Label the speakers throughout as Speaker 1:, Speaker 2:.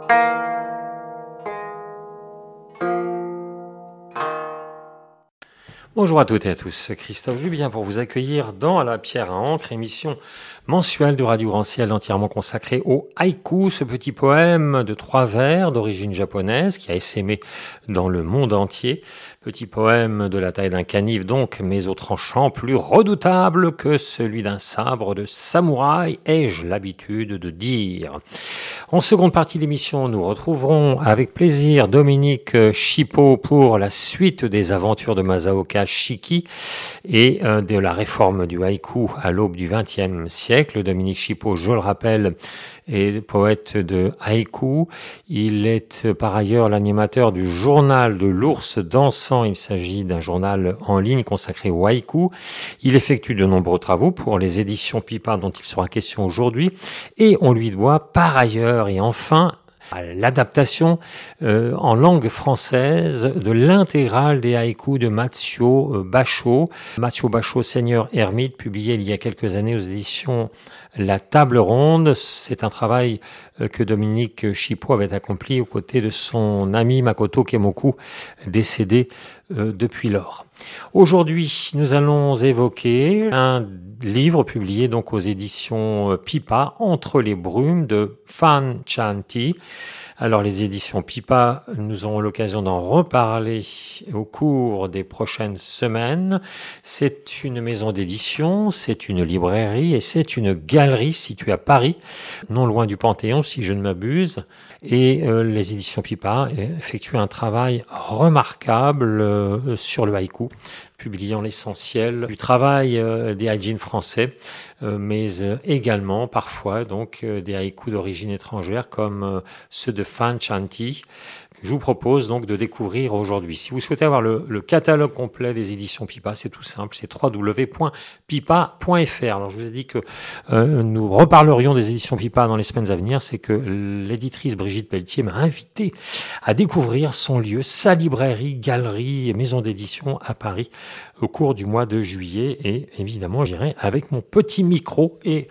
Speaker 1: Bonjour à toutes et à tous, Christophe Jubien pour vous accueillir dans La Pierre à Encre, émission mensuelle de Radio Grand Ciel entièrement consacrée au haïku, ce petit poème de 3 vers d'origine japonaise qui a essaimé dans le monde entier. Petit poème de la taille d'un canif donc, mais au tranchant plus redoutable que celui d'un sabre de samouraï, ai-je l'habitude de dire. En seconde partie d'émission, nous retrouverons avec plaisir Dominique Chipeau pour la suite des aventures de Masaoka Shiki et de la réforme du haïku à l'aube du XXe siècle. Dominique Chipeau, je le rappelle, est poète de haïku. Il est par ailleurs l'animateur du journal de l'ours dansant. Il s'agit d'un journal en ligne consacré au haïku. Il effectue de nombreux travaux pour les éditions Pipa dont il sera question aujourd'hui et on lui doit par ailleurs et enfin l'adaptation en langue française de l'intégrale des haïkus de Mathieu Bachot. Mathieu Bachot, Seigneur Ermite, publié il y a quelques années aux éditions La Table Ronde. C'est un travail que Dominique Chipeau avait accompli aux côtés de son ami Makoto Kemoku, décédé depuis lors. Aujourd'hui, nous allons évoquer un livre publié donc aux éditions Pipa, Entre les brumes de Fan Chanti. Alors les éditions Pipa, nous aurons l'occasion d'en reparler au cours des prochaines semaines. C'est une maison d'édition, c'est une librairie et c'est une galerie située à Paris, non loin du Panthéon si je ne m'abuse. Et les éditions Pipa effectuent un travail remarquable sur le haïku, publiant l'essentiel du travail des haïjin français, mais également parfois donc des haïkus d'origine étrangère comme ceux de Fan Chanti, que je vous propose donc de découvrir aujourd'hui. Si vous souhaitez avoir le catalogue complet des éditions Pipa, c'est tout simple, c'est www.pipa.fr. Alors je vous ai dit que nous reparlerions des éditions Pipa dans les semaines à venir, c'est que l'éditrice Brigitte Pelletier m'a invité à découvrir son lieu, sa librairie, galerie et maison d'édition à Paris au cours du mois de juillet et évidemment j'irai avec mon petit micro et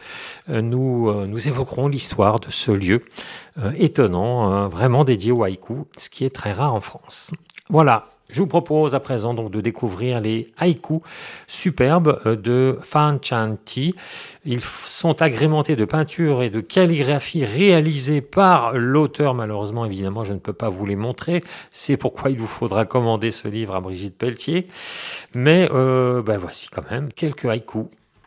Speaker 1: nous évoquerons l'histoire de ce lieu étonnant, vraiment dédié au haïku, ce qui est très rare en France. Voilà, je vous propose à présent donc de découvrir les haïkus superbes de Fan Chanti. Ils sont agrémentés de peintures et de calligraphie réalisées par l'auteur. Malheureusement, évidemment, je ne peux pas vous les montrer. C'est pourquoi il vous faudra commander ce livre à Brigitte Pelletier. Mais voici quand même quelques haïkus.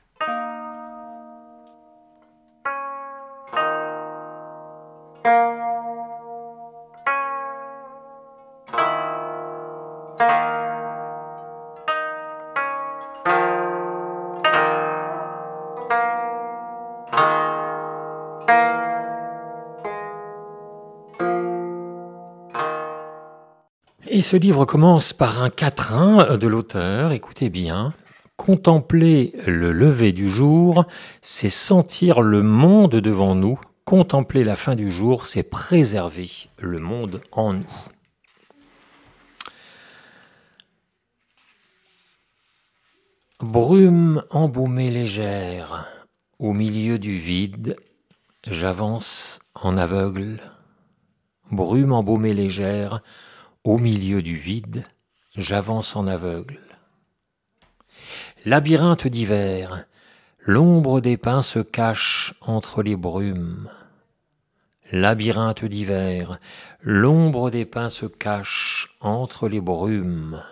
Speaker 1: Et ce livre commence par un quatrain de l'auteur, écoutez bien. Contempler le lever du jour, c'est sentir le monde devant nous. Contempler la fin du jour, c'est préserver le monde en nous. Brume embaumée légère, au milieu du vide, j'avance en aveugle. Brume embaumée légère, au milieu du vide, j'avance en aveugle. Labyrinthe d'hiver, l'ombre des pins se cache entre les brumes. Labyrinthe d'hiver, l'ombre des pins se cache entre les brumes.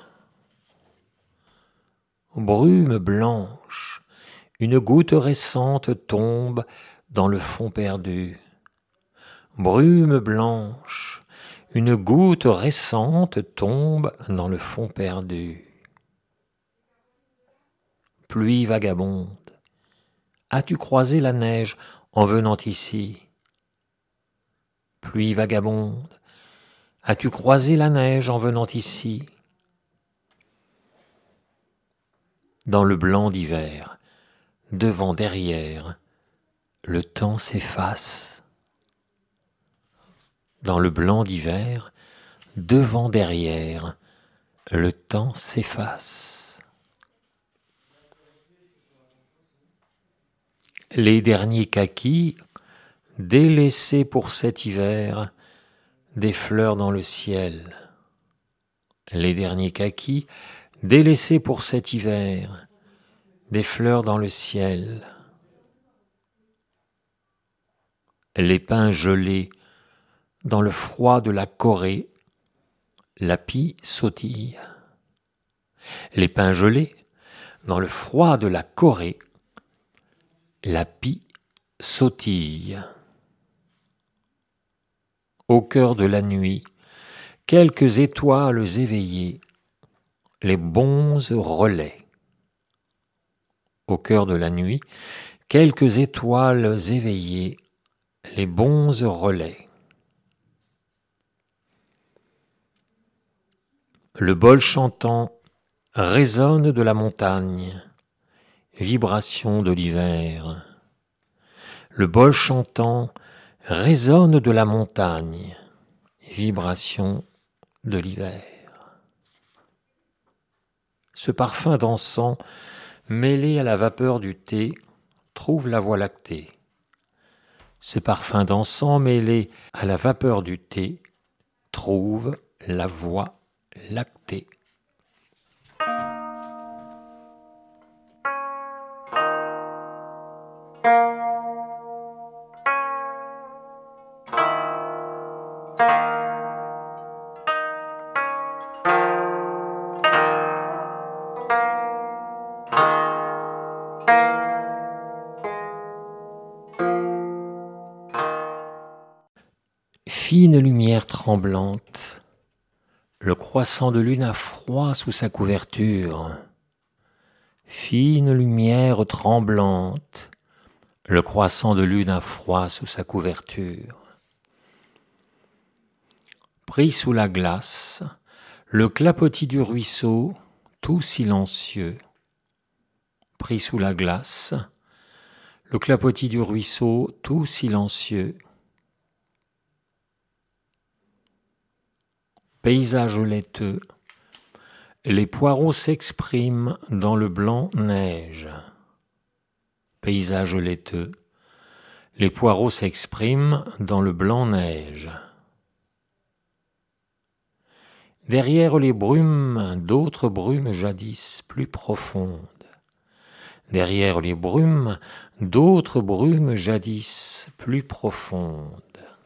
Speaker 1: Brume blanche, une goutte récente tombe dans le fond perdu. Brume blanche, une goutte récente tombe dans le fond perdu. Pluie vagabonde, as-tu croisé la neige en venant ici? Pluie vagabonde, as-tu croisé la neige en venant ici? Dans le blanc d'hiver, devant, derrière, le temps s'efface. Dans le blanc d'hiver, devant, derrière, le temps s'efface. Les derniers kakis, délaissés pour cet hiver, des fleurs dans le ciel, les derniers kakis délaissés pour cet hiver, des fleurs dans le ciel, les pins gelés dans le froid de la Corée, la pie sautille. Les pins gelés dans le froid de la Corée, la pie sautille. Au cœur de la nuit, quelques étoiles éveillées, les bonzes relais. Au cœur de la nuit, quelques étoiles éveillées, les bonzes relais. Le bol chantant résonne de la montagne, vibration de l'hiver. Le bol chantant résonne de la montagne, vibration de l'hiver. Ce parfum d'encens, mêlé à la vapeur du thé, trouve la voie lactée. Ce parfum d'encens, mêlé à la vapeur du thé, trouve la voie lactée. Fine lumière tremblante, le croissant de lune a froid sous sa couverture. Fine lumière tremblante, le croissant de lune a froid sous sa couverture. Pris sous la glace, le clapotis du ruisseau, tout silencieux. Pris sous la glace, le clapotis du ruisseau, tout silencieux. Paysage laiteux, les poireaux s'expriment dans le blanc neige. Paysage laiteux, les poireaux s'expriment dans le blanc neige. Derrière les brumes, d'autres brumes jadis plus profondes. Derrière les brumes, d'autres brumes jadis plus profondes.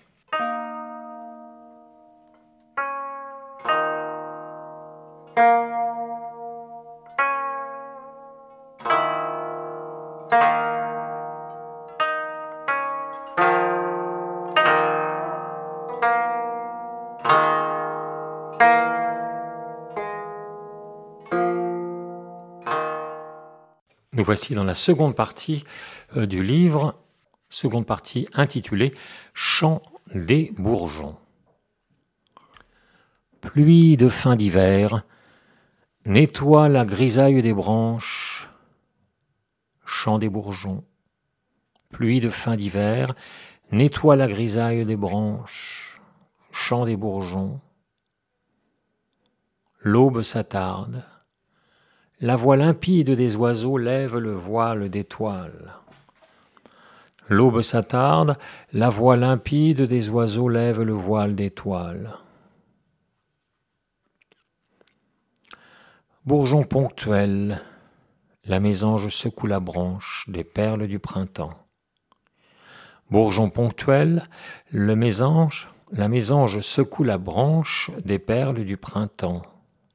Speaker 1: Nous voici dans la seconde partie du livre, seconde partie intitulée « Chant des bourgeons ». Pluie de fin d'hiver, nettoie la grisaille des branches, chant des bourgeons. Pluie de fin d'hiver, nettoie la grisaille des branches, chant des bourgeons. L'aube s'attarde. La voix limpide des oiseaux lève le voile d'étoiles. L'aube s'attarde, la voix limpide des oiseaux lève le voile d'étoiles. Bourgeon ponctuel, la mésange secoue la branche des perles du printemps. Bourgeon ponctuel, la mésange secoue la branche des perles du printemps.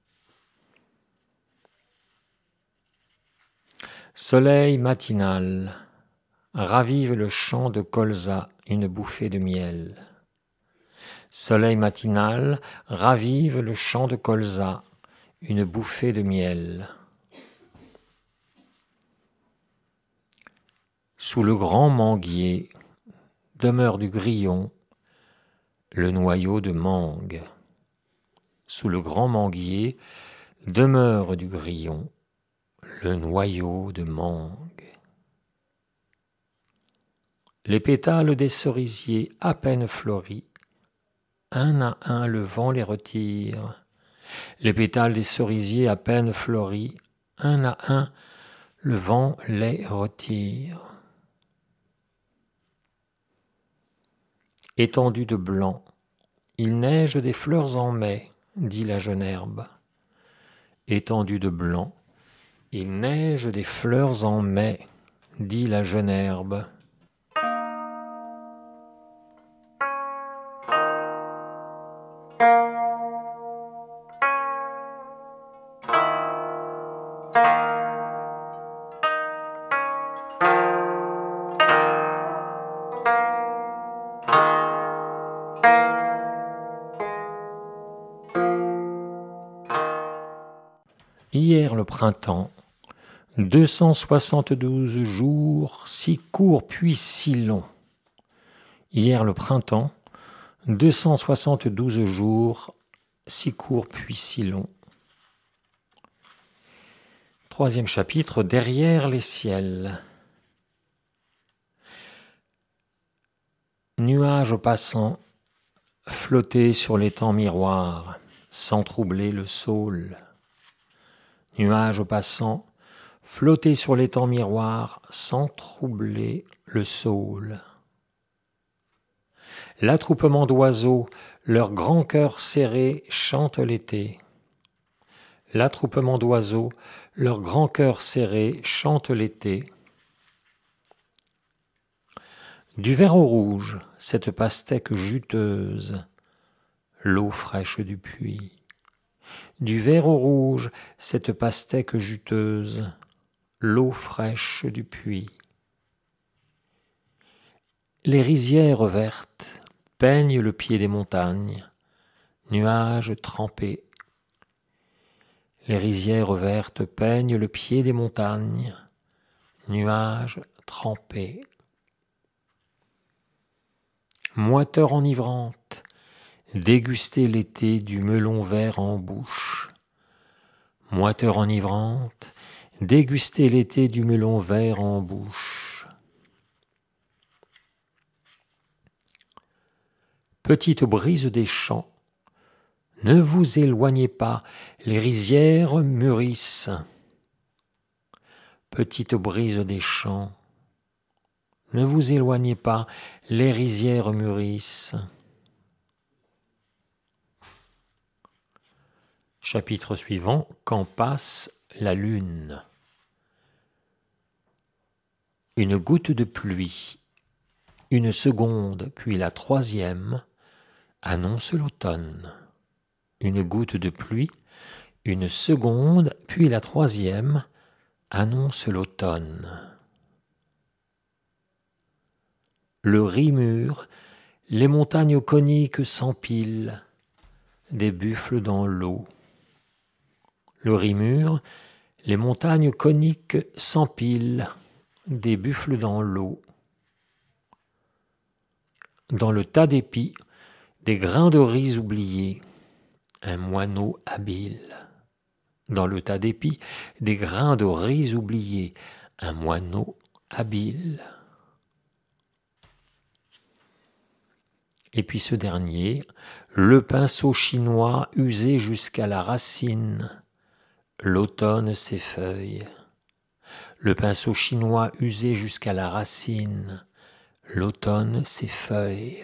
Speaker 1: Soleil matinal, ravive le champ de colza, une bouffée de miel. Soleil matinal, ravive le champ de colza, une bouffée de miel. Sous le grand manguier, demeure du grillon, le noyau de mangue. Sous le grand manguier, demeure du grillon, le noyau de mangue. Les pétales des cerisiers à peine fleuris, un à un le vent les retire. Les pétales des cerisiers à peine fleuris, un à un le vent les retire. Étendue de blanc, Il neige des fleurs en mai, dit la jeune herbe. Étendue de blanc, il neige des fleurs en mai, dit la jeune herbe. Hier le printemps, 272 jours, si courts puis si longs. Hier le printemps, 272 jours, si courts puis si longs. Troisième chapitre, derrière les ciels. Nuages passants, flotter sur l'étang miroir, sans troubler le saule. Nuages passants, flotter sur l'étang miroir, sans troubler le saule. L'attroupement d'oiseaux, leurs grands cœurs serrés, chantent l'été. L'attroupement d'oiseaux, leurs grands cœurs serrés, chantent l'été. Du vert au rouge, cette pastèque juteuse, l'eau fraîche du puits. Du vert au rouge, cette pastèque juteuse, l'eau fraîche du puits. Les rizières vertes peignent le pied des montagnes, nuages trempés. Les rizières vertes peignent le pied des montagnes, nuages trempés. Moiteur enivrante, dégustez l'été du melon vert en bouche. Moiteur enivrante, dégustez l'été du melon vert en bouche. Petite brise des champs, ne vous éloignez pas, les rizières mûrissent. Petite brise des champs, ne vous éloignez pas, les rizières mûrissent. Chapitre suivant, quand passe la lune. Une goutte de pluie, une seconde, puis la troisième, annonce l'automne. Une goutte de pluie, une seconde, puis la troisième, annonce l'automne. Le riz mûr, les montagnes coniques s'empilent, des buffles dans l'eau. Le riz mûr, les montagnes coniques s'empilent, des buffles dans l'eau. Dans le tas d'épis, des grains de riz oubliés, un moineau habile. Dans le tas d'épis, des grains de riz oubliés, un moineau habile. Et puis ce dernier, le pinceau chinois usé jusqu'à la racine, l'automne s'effeuille. Le pinceau chinois usé jusqu'à la racine, l'automne s'effeuille.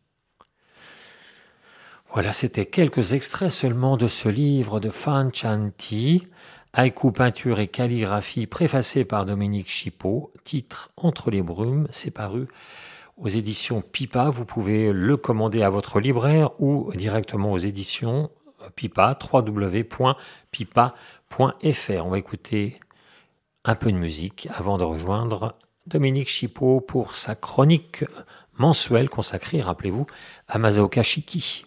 Speaker 1: Voilà, c'était quelques extraits seulement de ce livre de Fan Chanti, haïku, peinture et calligraphie, préfacé par Dominique Chipot, titre Entre les brumes, c'est paru aux éditions Pipa. Vous pouvez le commander à votre libraire ou directement aux éditions Pipa, www.pipa.fr. On va écouter un peu de musique avant de rejoindre Dominique Chipot pour sa chronique mensuelle consacrée, rappelez-vous, à Masaoka Shiki.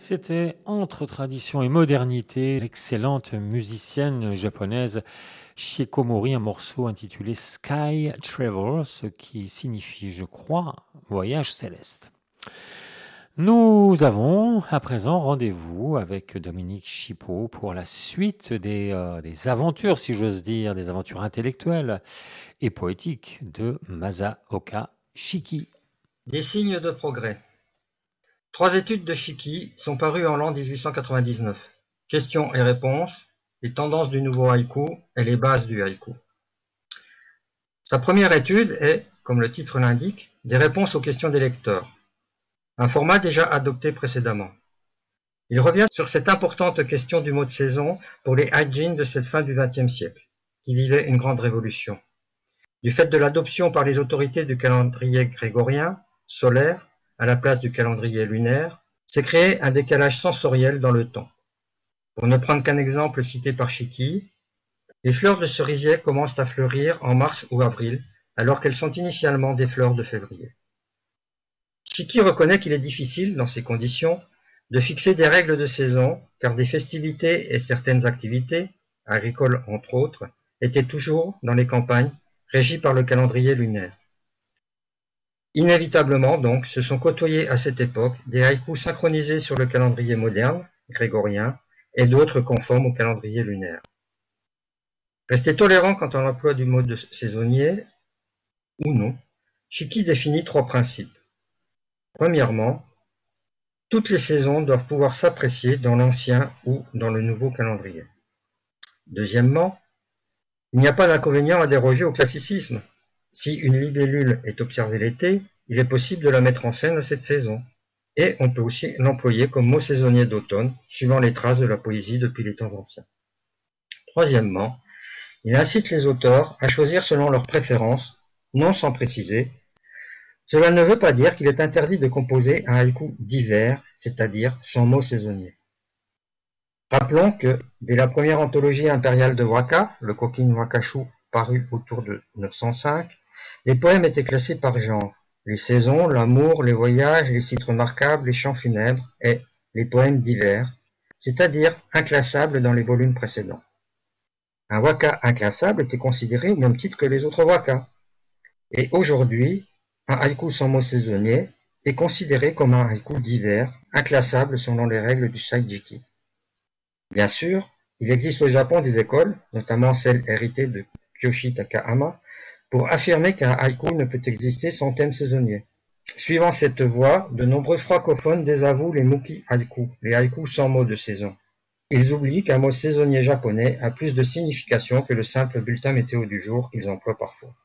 Speaker 1: C'était entre tradition et modernité, l'excellente musicienne japonaise Chieko Mori, un morceau intitulé Sky Travel, ce qui signifie, je crois, voyage céleste. Nous avons à présent rendez-vous avec Dominique Chipeau pour la suite des aventures, si j'ose dire, des aventures intellectuelles et poétiques de Masaoka Shiki.
Speaker 2: Des signes de progrès. 3 études de Shiki sont parues en l'an 1899. Questions et réponses, les tendances du nouveau haïku et les bases du haïku. Sa première étude est, comme le titre l'indique, des réponses aux questions des lecteurs, un format déjà adopté précédemment. Il revient sur cette importante question du mot de saison pour les haïjin de cette fin du XXe siècle, qui vivaient une grande révolution. Du fait de l'adoption par les autorités du calendrier grégorien, solaire, à la place du calendrier lunaire, s'est créé un décalage sensoriel dans le temps. Pour ne prendre qu'un exemple cité par Shiki, les fleurs de cerisier commencent à fleurir en mars ou avril, alors qu'elles sont initialement des fleurs de février. Shiki reconnaît qu'il est difficile, dans ces conditions, de fixer des règles de saison, car des festivités et certaines activités, agricoles entre autres, étaient toujours, dans les campagnes, régies par le calendrier lunaire. Inévitablement donc, se sont côtoyés à cette époque des haïkus synchronisés sur le calendrier moderne, grégorien, et d'autres conformes au calendrier lunaire. Resté tolérant quant à l'emploi du mot de saisonnier, ou non, Shiki définit 3 principes. Premièrement, toutes les saisons doivent pouvoir s'apprécier dans l'ancien ou dans le nouveau calendrier. Deuxièmement, il n'y a pas d'inconvénient à déroger au classicisme. Si une libellule est observée l'été, il est possible de la mettre en scène à cette saison. Et on peut aussi l'employer comme mot saisonnier d'automne, suivant les traces de la poésie depuis les temps anciens. Troisièmement, il incite les auteurs à choisir selon leurs préférences, non sans préciser. Cela ne veut pas dire qu'il est interdit de composer un haïku d'hiver, c'est-à-dire sans mot saisonnier. Rappelons que, dès la première anthologie impériale de waka, le Kokin Wakashu, paru autour de 905, les poèmes étaient classés par genre. Les saisons, l'amour, les voyages, les sites remarquables, les chants funèbres et les poèmes d'hiver, c'est-à-dire inclassables dans les volumes précédents. Un waka inclassable était considéré au même titre que les autres wakas. Et aujourd'hui, un haïku sans mot saisonnier est considéré comme un haïku d'hiver, inclassable selon les règles du Saijiki. Bien sûr, il existe au Japon des écoles, notamment celle héritée de Kyoshi Takahama, pour affirmer qu'un haïku ne peut exister sans thème saisonnier. Suivant cette voie, de nombreux francophones désavouent les muki haïku, les haïkus sans mot de saison. Ils oublient qu'un mot saisonnier japonais a plus de signification que le simple bulletin météo du jour qu'ils emploient parfois.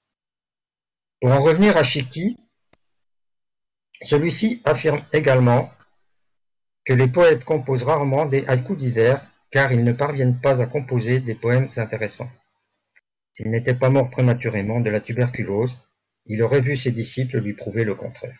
Speaker 2: Pour en revenir à Shiki, celui-ci affirme également que les poètes composent rarement des haïkus d'hiver, car ils ne parviennent pas à composer des poèmes intéressants. S'il n'était pas mort prématurément de la tuberculose, il aurait vu ses disciples lui prouver le contraire.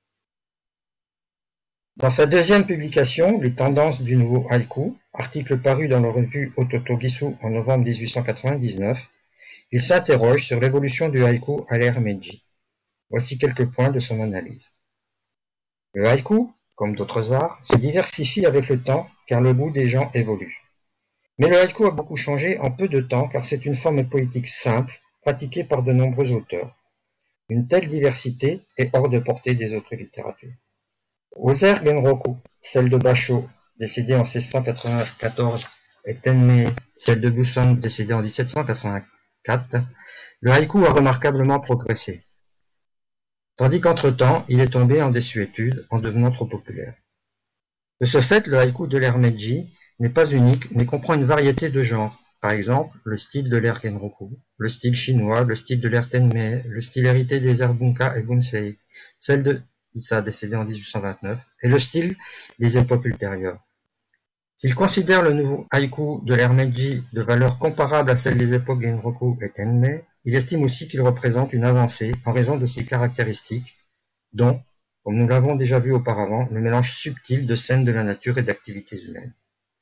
Speaker 2: Dans sa deuxième publication, Les tendances du nouveau haïku, article paru dans la revue Ototogisu en novembre 1899, il s'interroge sur l'évolution du haïku à l'ère Meiji. Voici quelques points de son analyse. Le haïku, comme d'autres arts, se diversifie avec le temps car le goût des gens évolue. Mais le haïku a beaucoup changé en peu de temps car c'est une forme poétique simple, pratiquée par de nombreux auteurs. Une telle diversité est hors de portée des autres littératures. Aux airs Genroku, celle de Basho, décédée en 1694, et Tenmei, celle de Busan, décédée en 1784, le haïku a remarquablement progressé. Tandis qu'entre-temps, il est tombé en désuétude en devenant trop populaire. De ce fait, le haïku de l'ère Meiji n'est pas unique, mais comprend une variété de genres. Par exemple, le style de l'ère Genroku, le style chinois, le style de l'ère Tenmei, le style hérité des ères Bunka et Bunsei, celle de Issa, décédé en 1829, et le style des époques ultérieures. S'il considère le nouveau haïku de l'ère Meiji de valeur comparable à celle des époques Genroku et Tenmei, il estime aussi qu'il représente une avancée en raison de ses caractéristiques, dont, comme nous l'avons déjà vu auparavant, le mélange subtil de scènes de la nature et d'activités humaines.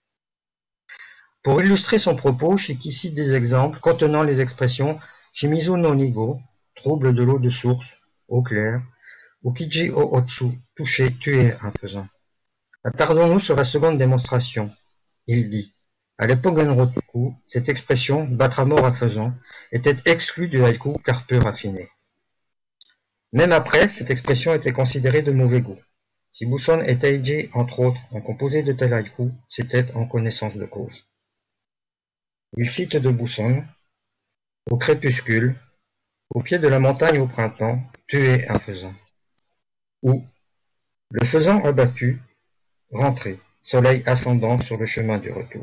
Speaker 2: Pour illustrer son propos, Shiki cite des exemples contenant les expressions Shimizu no Nigo, trouble de l'eau de source, eau claire, ou Kiji o Otsu, toucher, tuer un faisan. Attardons-nous sur la seconde démonstration. Il dit: à l'époque d'Enroku, cette expression battre à mort un faisan était exclue du haïku car peu raffiné. Même après, cette expression était considérée de mauvais goût. Si Buson et Teiji, entre autres, ont composé de tels haïkus, c'était en connaissance de cause. Il cite de Buson: au crépuscule, au pied de la montagne au printemps, tuer un faisan. Ou le faisan abattu, rentrer, soleil ascendant sur le chemin du retour.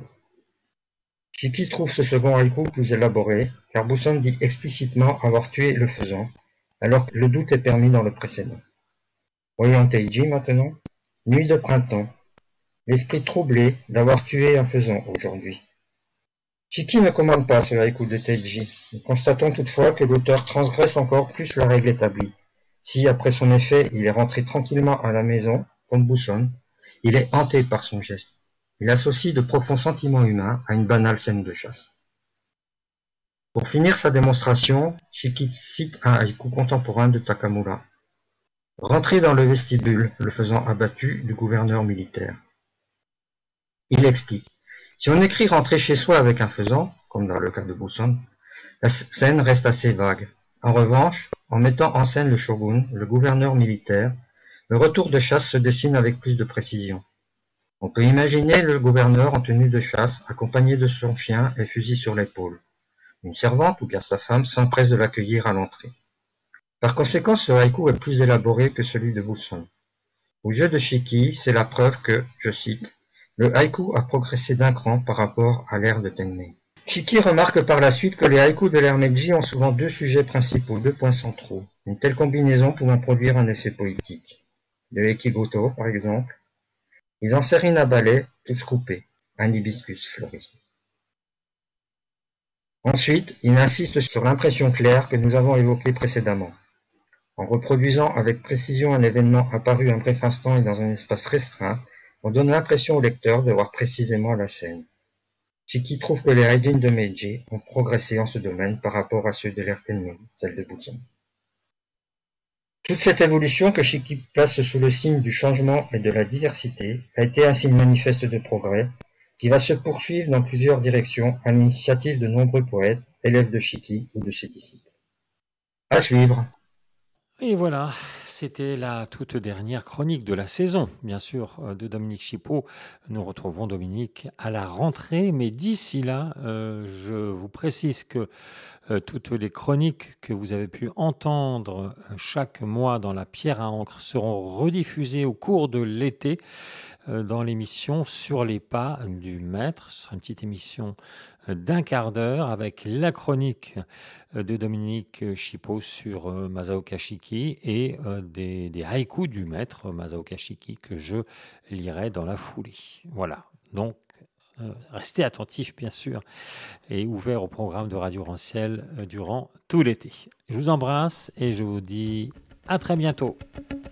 Speaker 2: Shiki trouve ce second haïku plus élaboré, car Buson dit explicitement avoir tué le faisan, alors que le doute est permis dans le précédent. Voyons Teiji maintenant. Nuit de printemps, l'esprit troublé d'avoir tué un faisan aujourd'hui. Shiki ne commande pas ce haïku de Teiji. Nous constatons toutefois que l'auteur transgresse encore plus la règle établie. Si, après son effet, il est rentré tranquillement à la maison, comme Buson, il est hanté par son geste. Il associe de profonds sentiments humains à une banale scène de chasse. Pour finir sa démonstration, Shiki cite un haïku contemporain de Takamura. Rentrer dans le vestibule, le faisant abattu du gouverneur militaire. Il explique: si on écrit rentrer chez soi avec un faisan, comme dans le cas de Buson, la scène reste assez vague. En revanche, en mettant en scène le shogun, le gouverneur militaire, le retour de chasse se dessine avec plus de précision. On peut imaginer le gouverneur en tenue de chasse, accompagné de son chien et fusil sur l'épaule. Une servante ou bien sa femme s'empresse de l'accueillir à l'entrée. Par conséquent, ce haïku est plus élaboré que celui de Buson. Au jeu de Shiki, c'est la preuve que, je cite, le haïku a progressé d'un cran par rapport à l'ère de Tenmei. Shiki remarque par la suite que les haïkus de l'ère Meiji ont souvent deux sujets principaux, deux points centraux, une telle combinaison pouvant produire un effet poétique. Le Ekigoto, par exemple. Ils ensérinent à balai, tous coupés, un hibiscus fleuri. Ensuite, il insiste sur l'impression claire que nous avons évoquée précédemment. En reproduisant avec précision un événement apparu un bref instant et dans un espace restreint, on donne l'impression au lecteur de voir précisément la scène. Shiki trouve que les Heijin de Meiji ont progressé en ce domaine par rapport à ceux de l'ère Tenmei, celle de Buson. Toute cette évolution que Shiki place sous le signe du changement et de la diversité a été un signe manifeste de progrès qui va se poursuivre dans plusieurs directions à l'initiative de nombreux poètes, élèves de Shiki ou de ses disciples. À suivre.
Speaker 1: Et voilà, c'était la toute dernière chronique de la saison, bien sûr, de Dominique Chipeau. Nous retrouvons Dominique à la rentrée, mais d'ici là, je vous précise que toutes les chroniques que vous avez pu entendre chaque mois dans la pierre à encre seront rediffusées au cours de l'été dans l'émission Sur les pas du maître. Ce sera une petite émission d'un quart d'heure avec la chronique de Dominique Chipeau sur Masaoka Shiki et des haïkus du maître Masaoka Shiki que je lirai dans la foulée. Voilà, donc restez attentifs bien sûr et ouverts au programme de Radio Ranciel durant tout l'été. Je vous embrasse et je vous dis à très bientôt.